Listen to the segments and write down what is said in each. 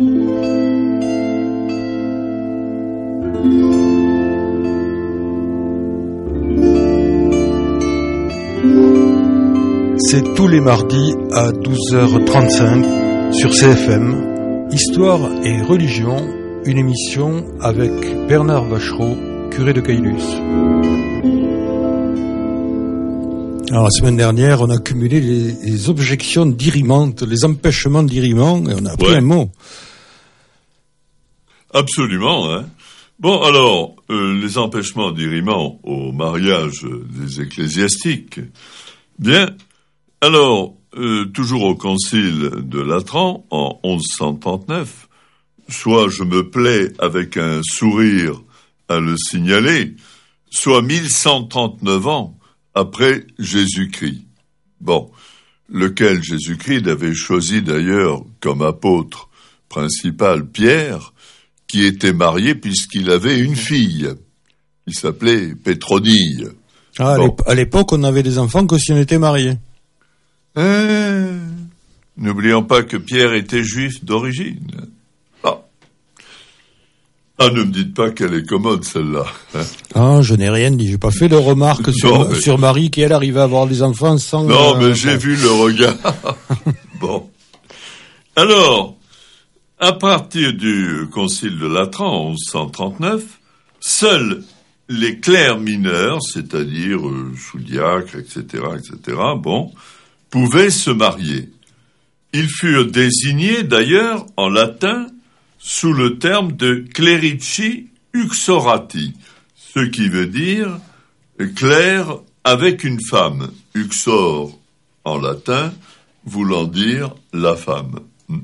C'est tous les mardis à 12h35 sur CFM. Histoire et religion, une émission avec Bernard Vachereau, curé de Caylus. Alors la semaine dernière, on a cumulé les objections d'irimantes, les empêchements d'iriment, et on a appris un mot. Absolument, hein. Bon, alors, les empêchements d'iriment au mariage des ecclésiastiques. Bien, alors, toujours au concile de Latran, en 1139, soit je me plais avec un sourire à le signaler, soit 1139 ans après Jésus-Christ. Bon, lequel Jésus-Christ avait choisi d'ailleurs comme apôtre principal Pierre, qui était marié puisqu'il avait une fille, qui s'appelait Pétronille. Ah, bon. À l'époque, on avait des enfants que si on était marié. N'oublions pas que Pierre était juif d'origine. Ne me dites pas qu'elle est commode, celle-là. Je n'ai rien dit. J'ai pas fait de remarque sur Marie qui, elle, arrivait à avoir des enfants sans... Non, mais j'ai vu le regard. Bon. Alors, à partir du concile de Latran, en 1139, seuls les clercs mineurs, c'est-à-dire sous-diacres, etc., pouvaient se marier. Ils furent désignés, d'ailleurs, en latin, sous le terme de clerici uxorati, ce qui veut dire clerc avec une femme. Uxor, en latin, voulant dire la femme.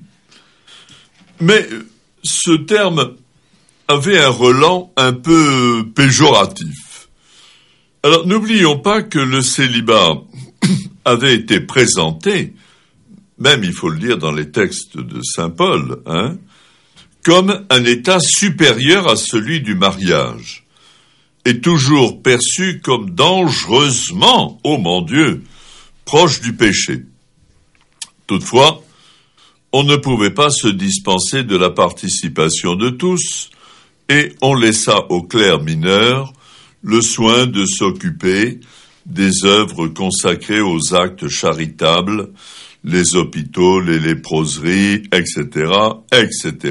Mais ce terme avait un relent un peu péjoratif. Alors, n'oublions pas que le célibat avait été présenté, même il faut le dire dans les textes de saint Paul, comme un état supérieur à celui du mariage, et toujours perçu comme dangereusement, oh mon Dieu, proche du péché. Toutefois, on ne pouvait pas se dispenser de la participation de tous, et on laissa aux clercs mineurs le soin de s'occuper des œuvres consacrées aux actes charitables, les hôpitaux, les léproseries, etc., etc.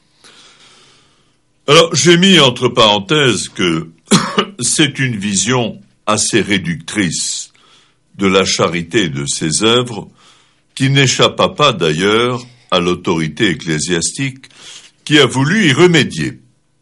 Alors, j'ai mis entre parenthèses que c'est une vision assez réductrice de la charité et de ses œuvres, qui n'échappa pas d'ailleurs à l'autorité ecclésiastique qui a voulu y remédier.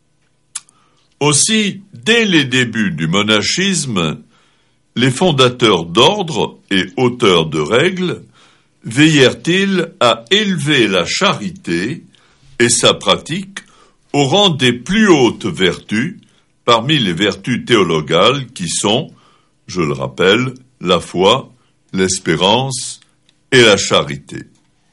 Aussi, dès les débuts du monachisme, les fondateurs d'ordre et auteurs de règles veillèrent-ils à élever la charité et sa pratique au rang des plus hautes vertus parmi les vertus théologales qui sont, je le rappelle, la foi, l'espérance et la charité.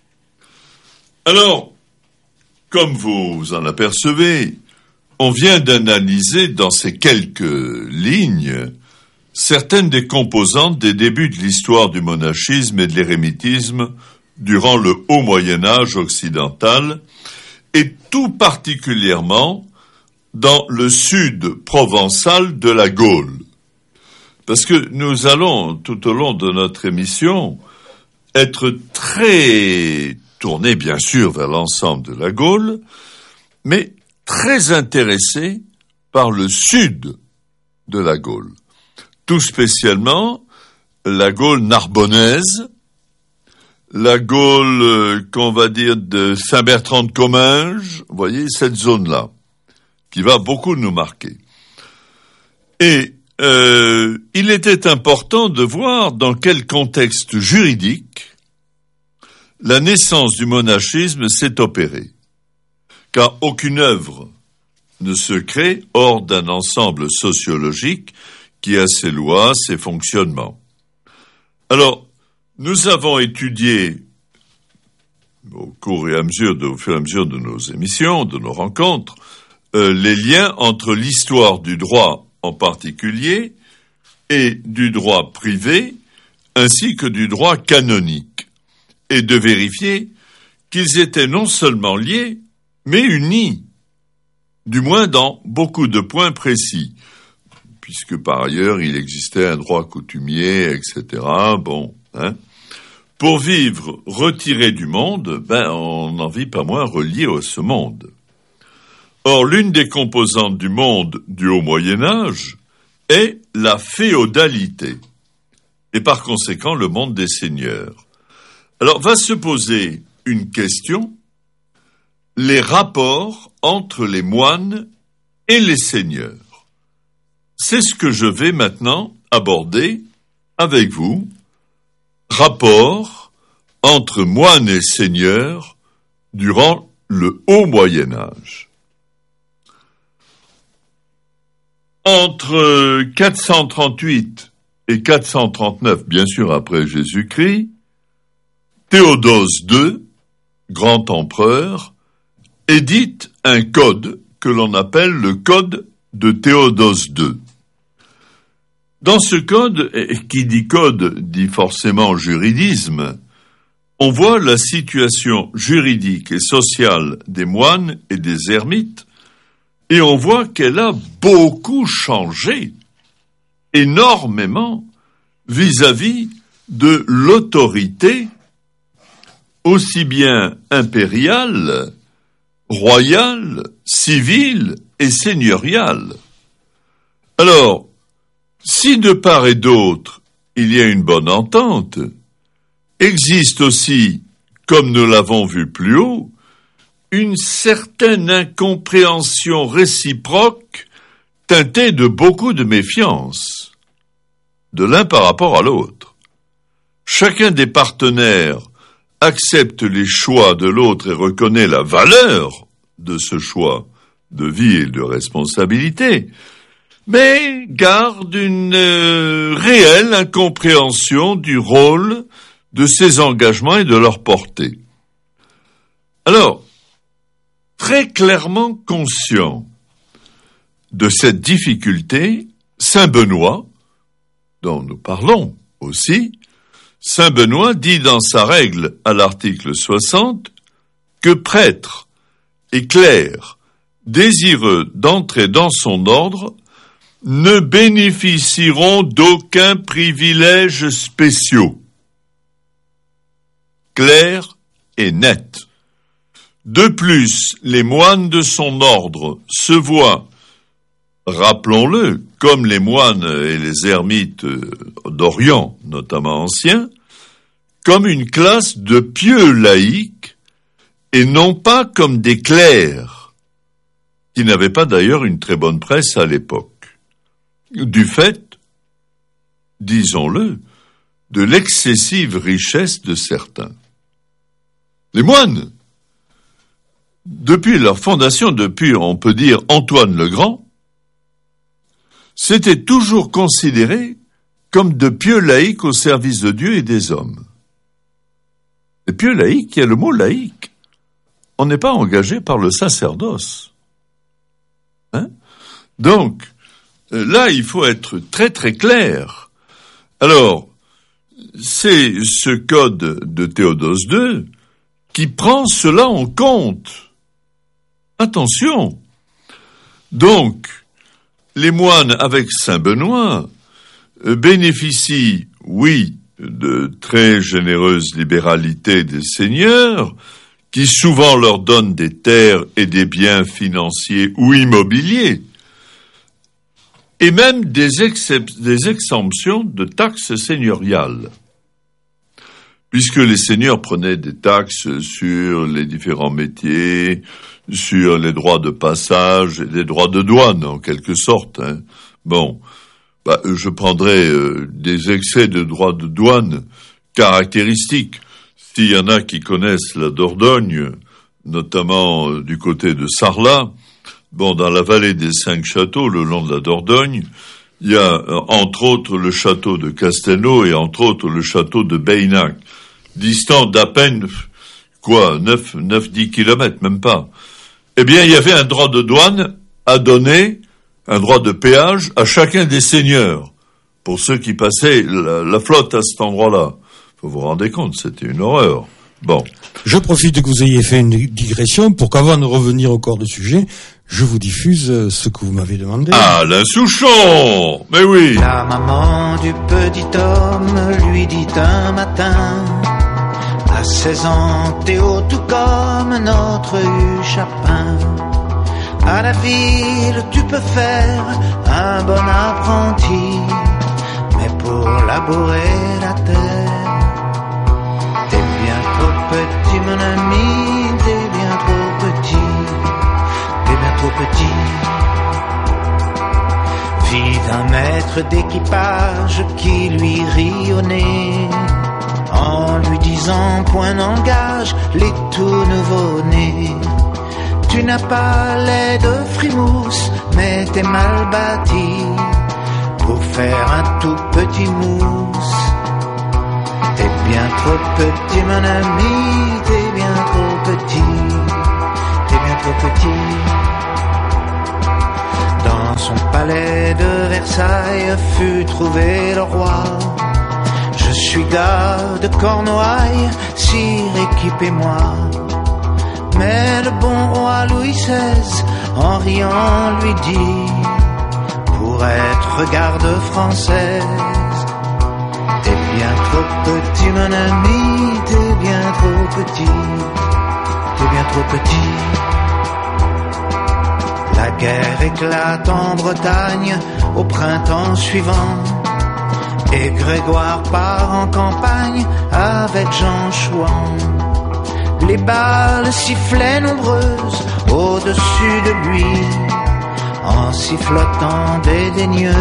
Alors, comme vous en apercevez, on vient d'analyser dans ces quelques lignes certaines des composantes des débuts de l'histoire du monachisme et de l'érémitisme durant le haut Moyen-Âge occidental, et tout particulièrement dans le sud provençal de la Gaule. Parce que nous allons, tout au long de notre émission, être très tournés, bien sûr, vers l'ensemble de la Gaule, mais très intéressés par le sud de la Gaule. Tout spécialement la Gaule narbonnaise, la Gaule, qu'on va dire, de Saint-Bertrand de Comminges, vous voyez, cette zone-là, qui va beaucoup nous marquer. Et il était important de voir dans quel contexte juridique la naissance du monachisme s'est opérée, car aucune œuvre ne se crée hors d'un ensemble sociologique qui a ses lois, ses fonctionnements. Alors, nous avons étudié, au fur et à mesure de nos émissions, de nos rencontres, les liens entre l'histoire du droit en particulier et du droit privé, ainsi que du droit canonique, et de vérifier qu'ils étaient non seulement liés, mais unis, du moins dans beaucoup de points précis, puisque par ailleurs il existait un droit coutumier, etc. Pour vivre retiré du monde, on n'en vit pas moins relié à ce monde. Or, l'une des composantes du monde du Haut Moyen-Âge est la féodalité, et par conséquent le monde des seigneurs. Alors, va se poser une question, les rapports entre les moines et les seigneurs. C'est ce que je vais maintenant aborder avec vous, rapport entre moines et seigneurs durant le Haut Moyen-Âge. Entre 438 et 439, bien sûr après Jésus-Christ, Théodose II, grand empereur, édite un code que l'on appelle le code de Théodose II. Dans ce code, qui dit code dit forcément juridisme, on voit la situation juridique et sociale des moines et des ermites, et on voit qu'elle a beaucoup changé, énormément, vis-à-vis de l'autorité, aussi bien impériale, royale, civile et seigneuriale. Alors, si de part et d'autre, il y a une bonne entente, existe aussi, comme nous l'avons vu plus haut, une certaine incompréhension réciproque teintée de beaucoup de méfiance, de l'un par rapport à l'autre. Chacun des partenaires accepte les choix de l'autre et reconnaît la valeur de ce choix de vie et de responsabilité, mais garde une réelle incompréhension du rôle de ces engagements et de leur portée. Alors, très clairement conscient de cette difficulté, Saint Benoît, dont nous parlons aussi, Saint Benoît dit dans sa règle à l'article 60 que prêtres et clercs désireux d'entrer dans son ordre ne bénéficieront d'aucun privilège spéciaux. Clair et net. De plus, les moines de son ordre se voient, rappelons-le, comme les moines et les ermites d'Orient, notamment anciens, comme une classe de pieux laïcs et non pas comme des clercs, qui n'avaient pas d'ailleurs une très bonne presse à l'époque. Du fait, disons-le, de l'excessive richesse de certains. Les moines, depuis leur fondation, depuis, on peut dire, Antoine le Grand, s'étaient toujours considérés comme de pieux laïcs au service de Dieu et des hommes. Les pieux laïcs, il y a le mot laïque. On n'est pas engagé par le sacerdoce. Donc, là, il faut être très très clair. Alors, c'est ce code de Théodose II qui prend cela en compte. Attention. Donc, les moines avec Saint Benoît bénéficient, oui, de très généreuses libéralités des seigneurs, qui souvent leur donnent des terres et des biens financiers ou immobiliers, et même des exemptions de taxes seigneuriales, puisque les seigneurs prenaient des taxes sur les différents métiers, sur les droits de passage et les droits de douane, en quelque sorte. Je prendrais des excès de droits de douane caractéristiques. S'il y en a qui connaissent la Dordogne, notamment du côté de Sarlat, dans la vallée des 5 châteaux, le long de la Dordogne, il y a entre autres le château de Castelnau et entre autres le château de Beynac, distant d'à peine, 9-10 kilomètres, même pas. Eh bien, il y avait un droit de douane à donner, un droit de péage à chacun des seigneurs, pour ceux qui passaient la flotte à cet endroit-là. Vous vous rendez compte, c'était une horreur. Bon. Je profite que vous ayez fait une digression pour qu'avant de revenir au corps de sujet, je vous diffuse ce que vous m'avez demandé. Ah, Alain Souchon! Mais oui! La maman du petit homme lui dit un matin: à 16 ans, Théo, tout comme notre Chapin. À la ville, tu peux faire un bon apprenti, mais pour labourer la terre, t'es bien trop petit, mon ami, t'es bien trop petit, t'es bien trop petit. Fille d'un maître d'équipage qui lui rit au nez, en lui disant point n'engage les tout nouveaux-nés. Tu n'as pas lait de frimousse, mais t'es mal bâti pour faire un tout petit mousse. T'es bien trop petit, mon ami, t'es bien trop petit, t'es bien trop petit. Dans son palais de Versailles fut trouvé le roi. Je suis gars de Cornouailles, sire, équipez-moi. Mais le bon roi Louis XVI, en riant, lui dit: pour être garde française, t'es bien trop petit, mon ami, t'es bien trop petit, t'es bien trop petit. La guerre éclate en Bretagne au printemps suivant, et Grégoire part en campagne avec Jean Chouan. Les balles sifflaient nombreuses au-dessus de lui, en sifflotant dédaigneuse.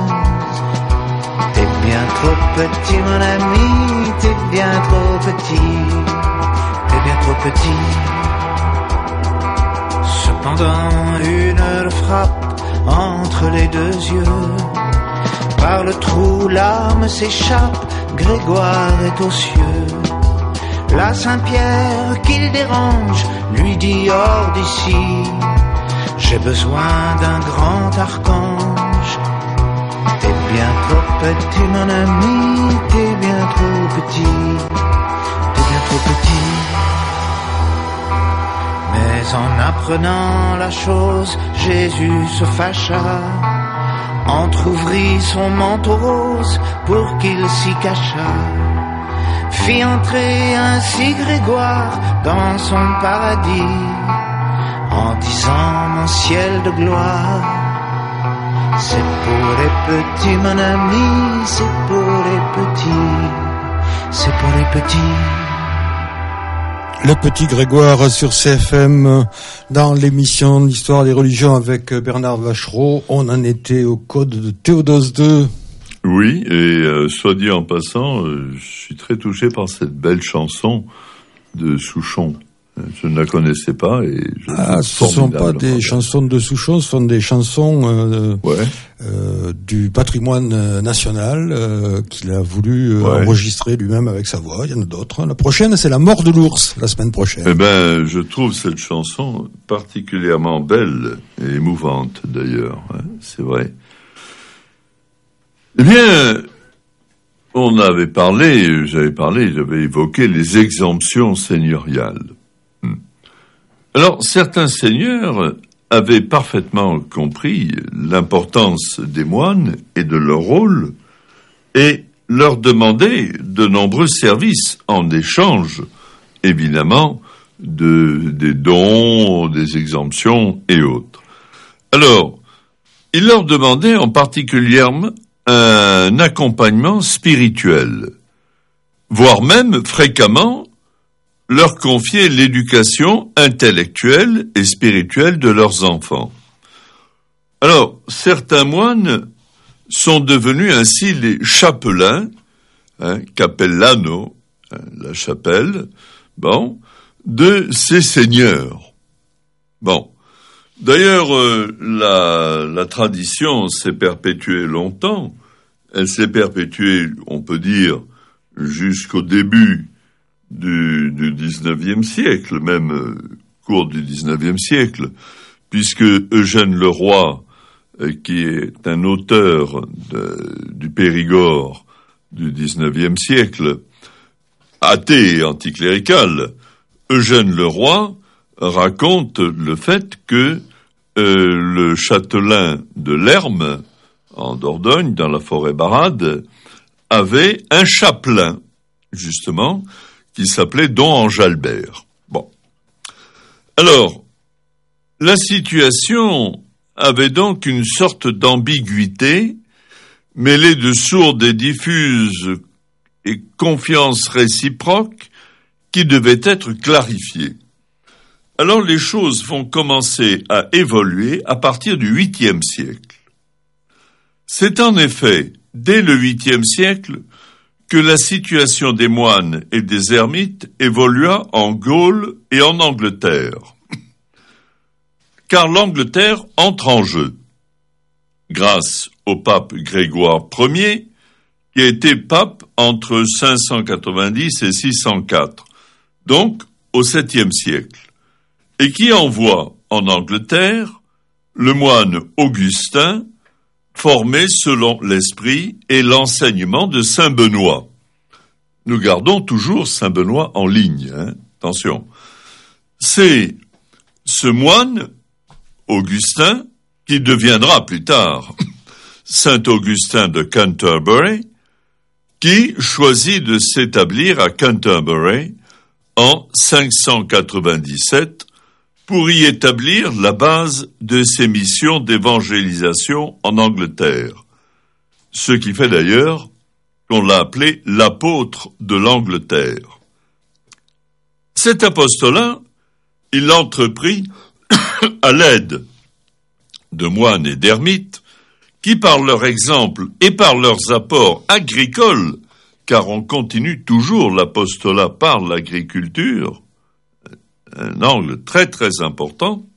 T'es bien trop petit, mon ami, t'es bien trop petit, t'es bien trop petit. Cependant, une le frappe entre les deux yeux. Par le trou, l'âme s'échappe, Grégoire est aux cieux. Là, Saint-Pierre, qu'il dérange, lui dit: hors d'ici, j'ai besoin d'un grand archange. T'es bien trop petit, mon ami, t'es bien trop petit, t'es bien trop petit. Mais en apprenant la chose, Jésus se fâcha, entr'ouvrit son manteau rose pour qu'il s'y cachât, fit entrer ainsi Grégoire dans son paradis, en disant: mon ciel de gloire, c'est pour les petits, mon ami, c'est pour les petits, c'est pour les petits. Le petit Grégoire sur CFM, dans l'émission L'Histoire des religions avec Bernard Vachereau. On en était au code de Théodose II. Oui, et soit dit en passant, je suis très touché par cette belle chanson de Souchon. Je ne la connaissais pas et ce ne sont pas des chansons de Souchon, ce sont des chansons du patrimoine national qu'il a voulu enregistrer lui-même avec sa voix. Il y en a d'autres. La prochaine, c'est La mort de l'ours, la semaine prochaine. Eh ben, je trouve cette chanson particulièrement belle et émouvante d'ailleurs. C'est vrai. Eh bien, j'avais évoqué les exemptions seigneuriales. Alors, certains seigneurs avaient parfaitement compris l'importance des moines et de leur rôle et leur demandaient de nombreux services en échange, évidemment, des dons, des exemptions et autres. Alors, ils leur demandaient en particulier un accompagnement spirituel, voire même fréquemment leur confier l'éducation intellectuelle et spirituelle de leurs enfants. Alors, certains moines sont devenus ainsi les chapelains, capellano, la chapelle, de ces seigneurs. D'ailleurs, la tradition s'est perpétuée longtemps. Elle s'est perpétuée, on peut dire, jusqu'au début du 19e siècle, même cours du 19e siècle, puisque Eugène Leroy, qui est un auteur du Périgord du 19e siècle, athée et anticlérical, Eugène Leroy raconte le fait que le châtelain de Lerme, en Dordogne, dans la forêt Barade, avait un chapelain, justement, qui s'appelait Don Anjalbert. Bon. Alors, la situation avait donc une sorte d'ambiguïté, mêlée de sourde et diffuse et confiance réciproque, qui devait être clarifiée. Alors les choses vont commencer à évoluer à partir du 8e siècle. C'est en effet, dès le 8e siècle, que la situation des moines et des ermites évolua en Gaule et en Angleterre. Car l'Angleterre entre en jeu, grâce au pape Grégoire Ier, qui a été pape entre 590 et 604, donc au 7e siècle, et qui envoie en Angleterre le moine Augustin, formé selon l'esprit et l'enseignement de saint Benoît. Nous gardons toujours saint Benoît en ligne, attention. C'est ce moine, Augustin, qui deviendra plus tard saint Augustin de Canterbury, qui choisit de s'établir à Canterbury en 597 pour y établir la base de ses missions d'évangélisation en Angleterre. Ce qui fait d'ailleurs qu'on l'a appelé l'apôtre de l'Angleterre. Cet apostolat, il l'entreprit à l'aide de moines et d'ermites qui, par leur exemple et par leurs apports agricoles, car on continue toujours l'apostolat par l'agriculture, un angle très très important,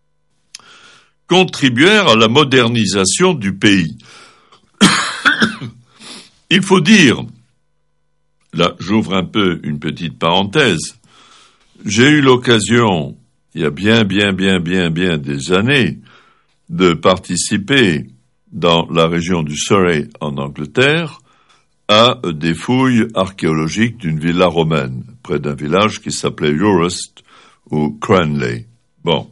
contribuèrent à la modernisation du pays. Il faut dire, là j'ouvre un peu une petite parenthèse, j'ai eu l'occasion, il y a bien des années, de participer dans la région du Surrey en Angleterre à des fouilles archéologiques d'une villa romaine, près d'un village qui s'appelait Eurust ou Cranley. Bon.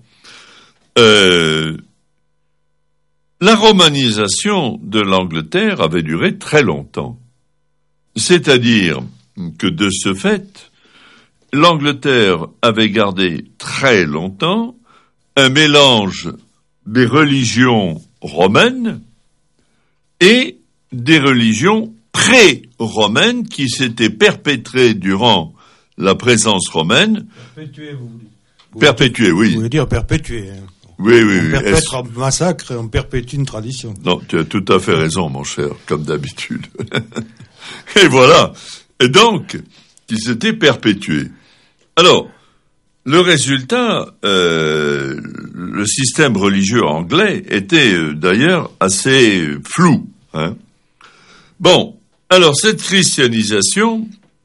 La romanisation de l'Angleterre avait duré très longtemps. C'est-à-dire que de ce fait, l'Angleterre avait gardé très longtemps un mélange des religions romaines et des religions pré-romaines qui s'étaient perpétrées durant la présence romaine. Perpétuées, vous dites. Perpétuées, oui. Vous voulez dire perpétuées. Oui. On perpètre un massacre et on perpétue une tradition. Non, tu as tout à fait raison, mon cher, comme d'habitude. Et voilà. Et donc, qui s'étaient perpétuées. Alors, le résultat, le système religieux anglais était d'ailleurs assez flou. Bon, alors cette christianisation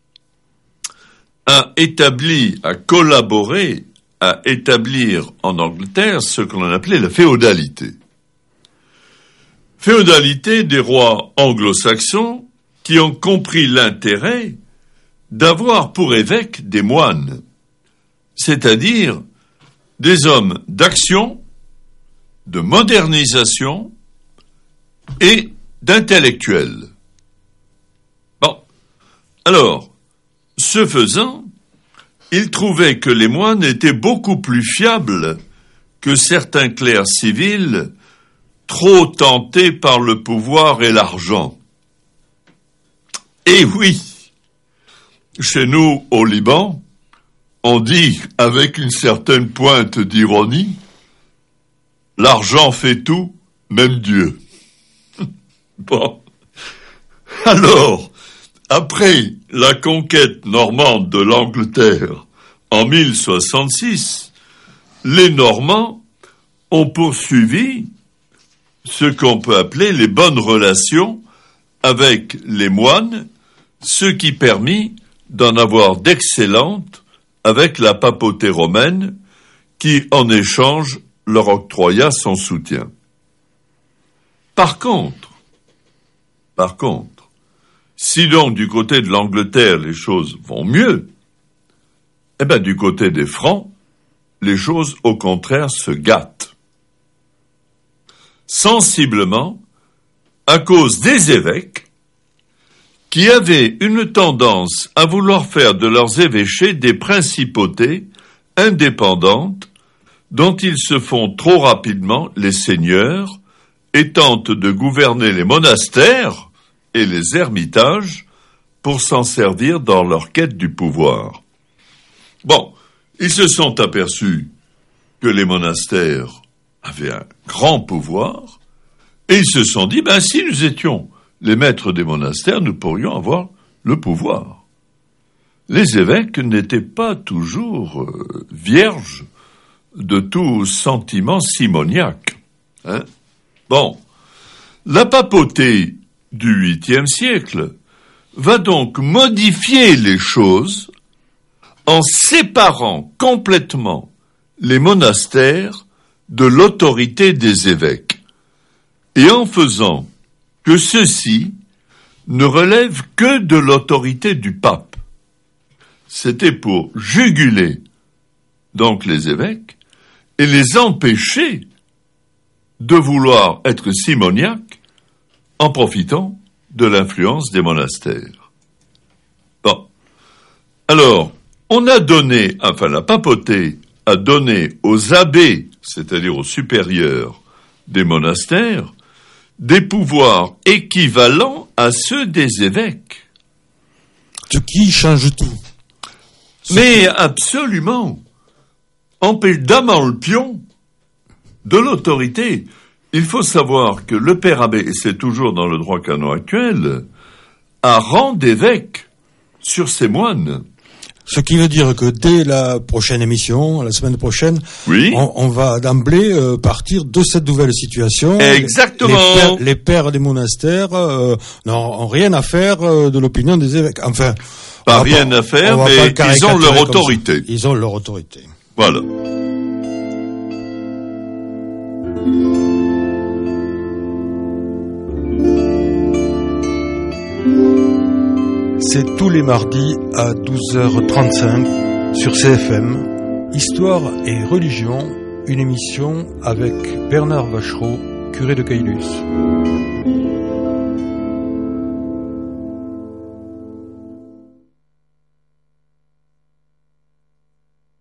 a collaboré à établir en Angleterre ce que l'on appelait la féodalité. Féodalité des rois anglo-saxons qui ont compris l'intérêt d'avoir pour évêques des moines, c'est-à-dire des hommes d'action, de modernisation et d'intellectuels. Bon, alors, ce faisant, il trouvait que les moines étaient beaucoup plus fiables que certains clercs civils trop tentés par le pouvoir et l'argent. Et oui, chez nous, au Liban, on dit, avec une certaine pointe d'ironie, « L'argent fait tout, même Dieu. » Bon. Alors, après la conquête normande de l'Angleterre en 1066, les Normands ont poursuivi ce qu'on peut appeler les bonnes relations avec les moines, ce qui permit d'en avoir d'excellentes avec la papauté romaine qui, en échange, leur octroya son soutien. Par contre, Si donc du côté de l'Angleterre les choses vont mieux, eh bien du côté des Francs, les choses au contraire se gâtent. Sensiblement, à cause des évêques, qui avaient une tendance à vouloir faire de leurs évêchés des principautés indépendantes dont ils se font trop rapidement les seigneurs et tentent de gouverner les monastères et les ermitages pour s'en servir dans leur quête du pouvoir. Bon, ils se sont aperçus que les monastères avaient un grand pouvoir et ils se sont dit, si nous étions les maîtres des monastères, nous pourrions avoir le pouvoir. Les évêques n'étaient pas toujours vierges de tout sentiment simoniaque. Bon, la papauté du 8e siècle va donc modifier les choses en séparant complètement les monastères de l'autorité des évêques et en faisant que ceux-ci ne relèvent que de l'autorité du pape. C'était pour juguler donc les évêques et les empêcher de vouloir être simoniaques en profitant de l'influence des monastères. Bon. Alors, la papauté a donné aux abbés, c'est-à-dire aux supérieurs des monastères, des pouvoirs équivalents à ceux des évêques. Ce qui change tout. Mais absolument. Damant le pion de l'autorité. Il faut savoir que le père abbé, et c'est toujours dans le droit canon actuel, a rang d'évêque sur ses moines. Ce qui veut dire que dès la prochaine émission, la semaine prochaine, oui, on va d'emblée partir de cette nouvelle situation. Exactement. Les pères des monastères n'ont rien à faire de l'opinion des évêques. Enfin, pas rien à faire, mais ils ont leur autorité. Ils ont leur autorité. Voilà. C'est tous les mardis à 12h35 sur CFM, Histoire et Religion, une émission avec Bernard Vachereau, curé de Caylus.